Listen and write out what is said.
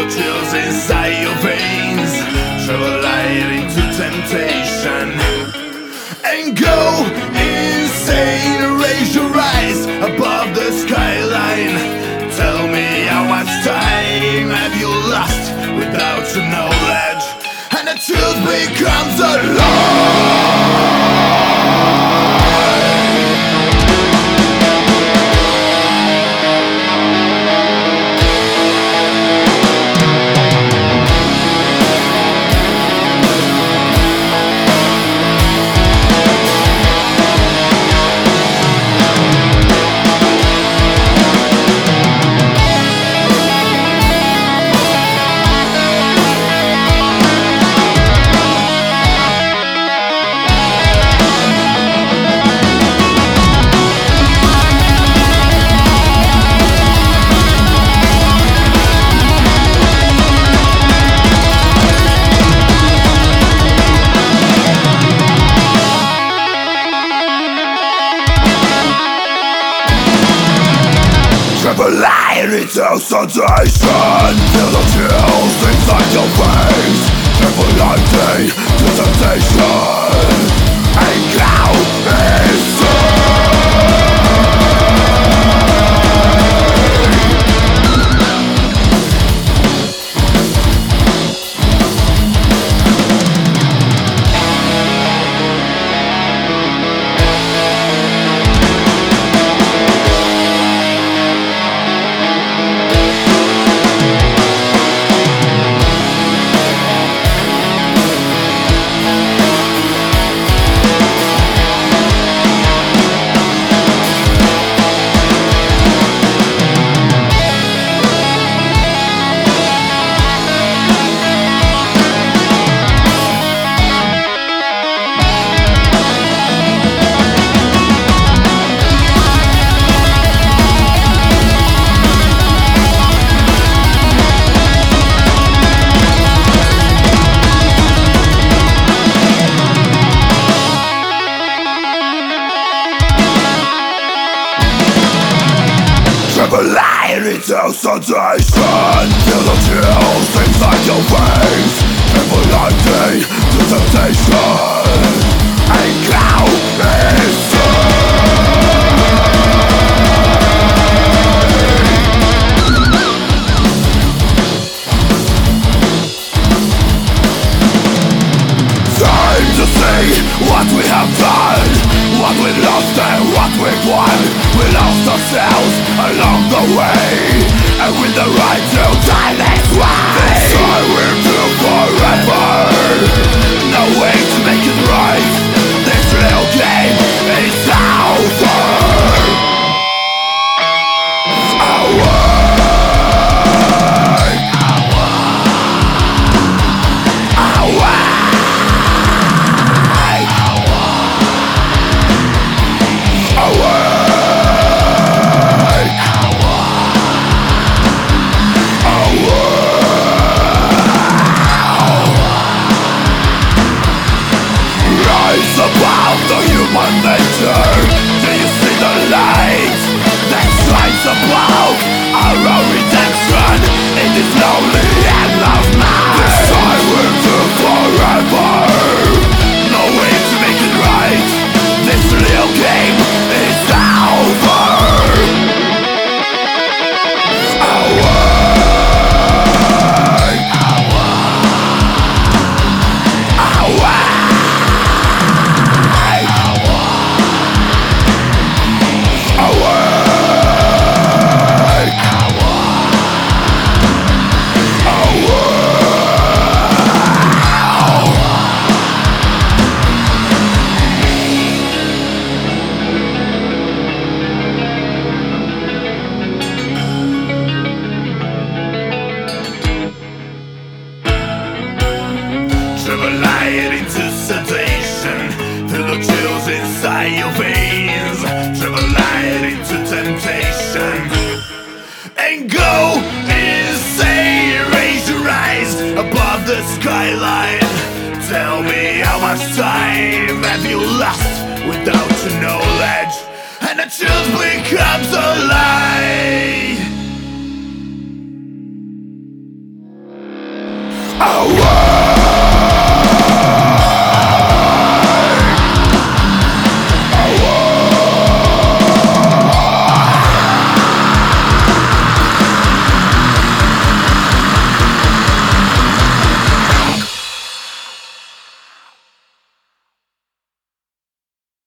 chills inside your veins. Travel light into temptation and go insane. Raise your eyes above the skyline. Tell me how much time have you lost without your knowledge? And the truth becomes a lie. Traveling into sensation, feel the chills inside your face. Traveling to temptation and go insane. Traveling into sensation, feel the chills inside your veins. Traveling to temptation and go insane. Time to see what we have done, what we lost and what we won. We lost ourselves along the way, and with the right to die, that's why this time we're doomed forever. No way to make it right. This little game is over. Away. Above the human nature, do you see the light that shines above our redemption in this lonely endless night? This time we're doomed forever. No way to make it right. This little game is over. Traveling into sedation, feel the chills inside your veins. Traveling into temptation and go insane. Raise your eyes above the skyline. Tell me how much time have you lost without your knowledge? And the truth becomes a lie.